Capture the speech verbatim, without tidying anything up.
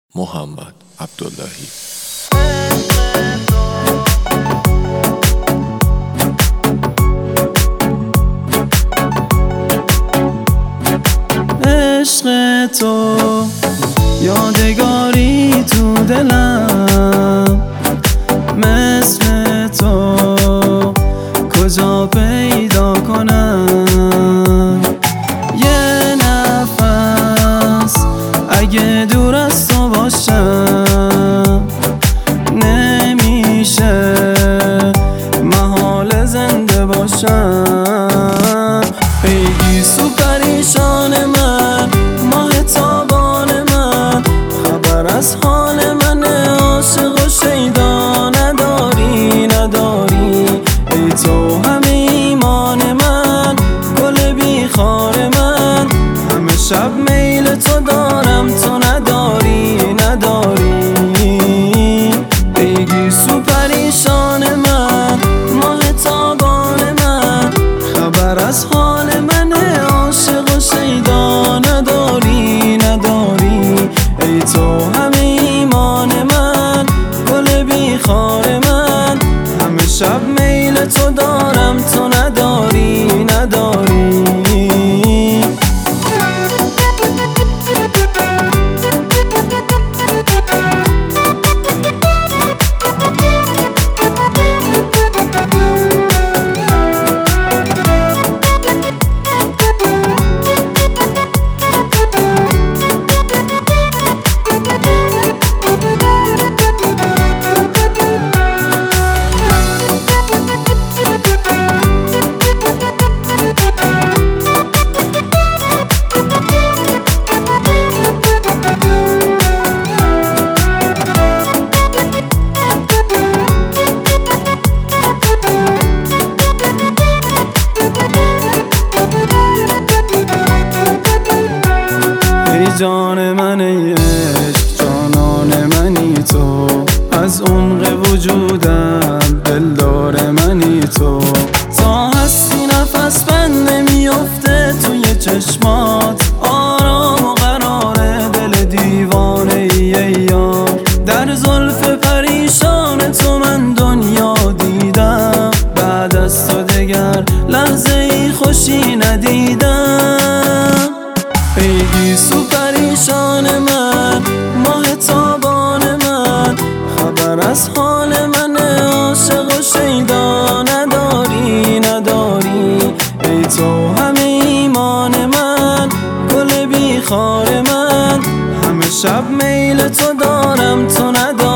محمد عبداللهی. عشق تو یادگاری تو دلم، مثل تو کجا پیدا کنم؟ یه نفس اگه دور از تو باشم نمیشه محال زنده باشم. پیگی سو پریشان من، ماه تابان من، خبر از حال من عاشق و شیدا نداری نداری. ای تو همه ایمان من، گل بیخار من، همه شب میل تو دارم تو نداری نداری. پیگی سو پریشان من، ماه تابان من، خبر از حال من عاشق و شیدا نداری نداری. ای تو همه ایمان من، گل بیخار من، همه شب میل تو دارم تو نداری نداری. ای جان من، ای عشق جانان منی تو، از عمق وجودم دلدار منی تو. تا هستی نفس بند نمیفته توی چشمات، آرام و قرار دل دیوانه ای, ای یار. در زلف پریشان تو من دنیا دیدم، بعد از تو دگر لحظه ای خوشی ندیدم. پیگی سو پریشان من، ماه تابان من، خبر از حال من عاشق و شیدا نداری نداری. ای تو همه ایمان من، گل بیخار من، همه شب میل تو دارم تو نداری.